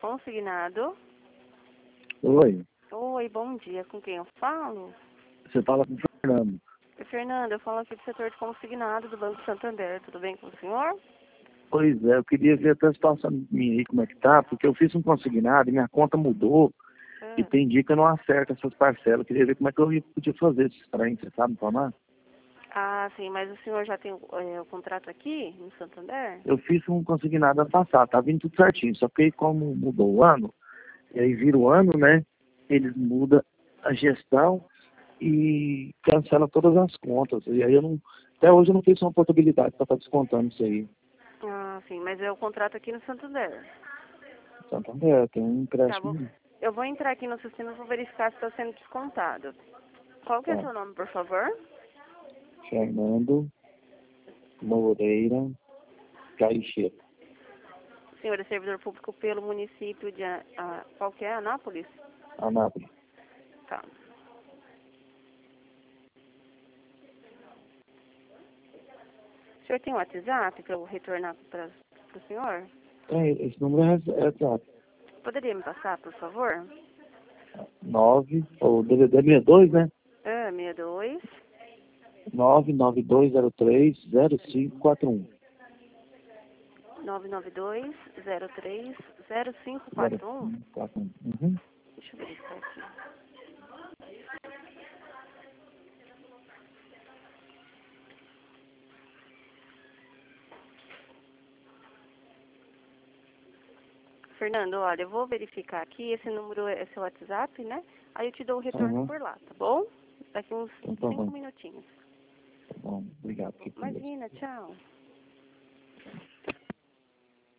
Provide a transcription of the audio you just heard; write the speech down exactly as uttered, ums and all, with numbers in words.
Consignado. Oi, Oi, bom dia. Com quem eu falo? você fala com o Fernando. Oi, Fernando, eu falo aqui do setor de consignado do Banco Santander. Tudo bem com o senhor? Pois é, eu queria ver até a situação minha aí, como é que tá, porque eu fiz um consignado e minha conta mudou Ah, e tem dia que eu não acerto essas parcelas. Eu queria ver como é que eu ia- podia fazer esses trem, você sabe me falar? ah, sim, mas o senhor já tem é, o contrato aqui no Santander? Eu fiz um consignado ano passado, tá vindo tudo certinho, só que aí como mudou o ano, e aí vira o ano, né, eles mudam a gestão e cancela todas as contas. E aí eu não, até hoje eu não fiz uma portabilidade para estar descontando isso aí. Ah, sim, mas é o contrato aqui no Santander. Santander, tem um Tá bom. empréstimo. Eu vou entrar aqui no sistema e vou verificar se está sendo descontado. Qual que é o Tá. seu nome, por favor? Fernando Moreira Caixeta, O senhor é servidor público pelo município de... A- a- qual que é? Anápolis? Anápolis. Tá. O senhor tem um WhatsApp para eu retornar para o senhor? Tem, esse número é é exato. Poderia me passar, por favor? nove, ou D V D sessenta e dois, né? Ah, sessenta e dois, nove nove dois zero três zero cinco quatro um. nove nove dois, zero três, zero cinco zero quatro um. cinco quatro um. Uhum. Deixa eu verificar aqui. Fernando, olha, eu vou verificar aqui, esse número é seu WhatsApp, né? Aí eu te dou o retorno Uhum. por lá, tá bom? Daqui uns Então tá cinco bom. minutinhos. Tá bom. Obrigado. Fique com Deus. Imagina, tchau.